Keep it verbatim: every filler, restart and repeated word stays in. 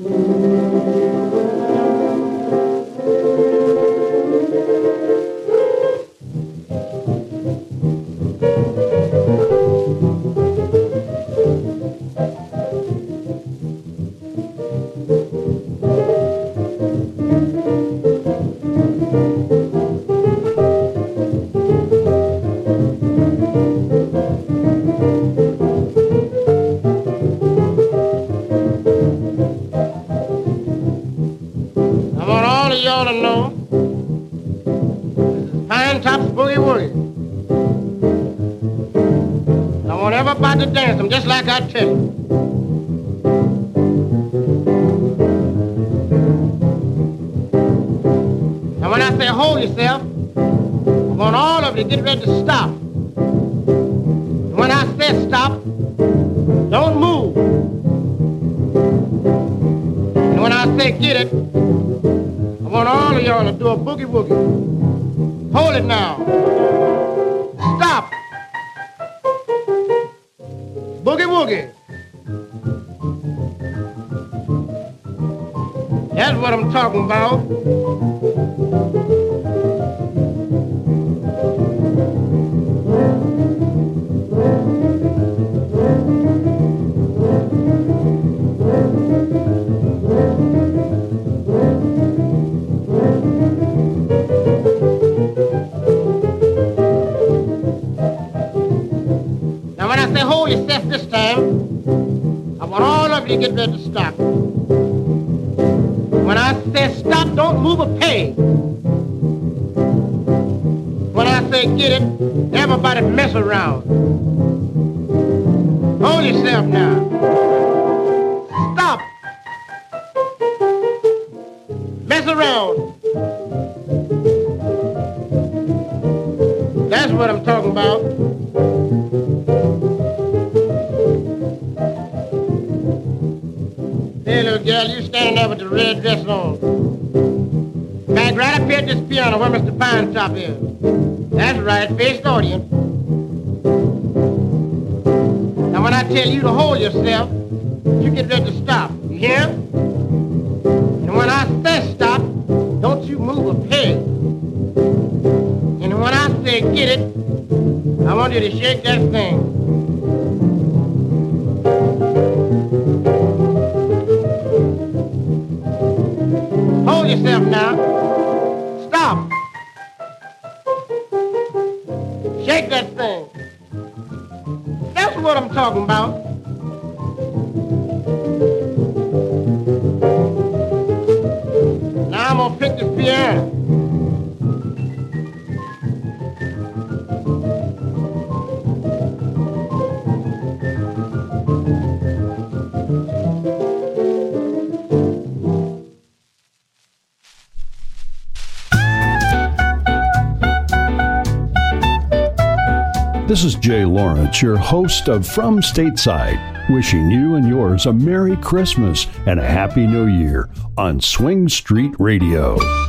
Just like I tell you. And when I say hold yourself, I want all of you to get ready to stop. And when I say stop, don't move. And when I say get it, I want all of y'all to do a boogie woogie. Hold it now. Stop. Boogie woogie. That's what I'm talking about. Now when I say hold yourself this time, I want all of you to get ready to stop. When I say stop, don't move a peg. When I say get it, everybody mess around. Hold yourself now. Stop. Mess around. That's what I'm talking about. Hey, little girl, you standing there with the red dress on. Back right up here at this piano where Mister Pine Top is. That's right, face the audience. Now, when I tell you to hold yourself, you get ready to stop. You hear? And when I say stop, don't you move a peg. And when I say get it, I want you to shake that thing. Hold yourself now. Stop. Shake that thing. That's what I'm talking about. Now I'm gonna pick this piano. This is Jay Lawrence, your host of From Stateside, wishing you and yours a Merry Christmas and a Happy New Year on Swing Street Radio.